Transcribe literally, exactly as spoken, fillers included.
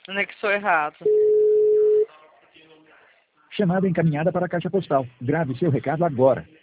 Anexou errado. Chamada encaminhada para a caixa postal. Grave seu recado agora.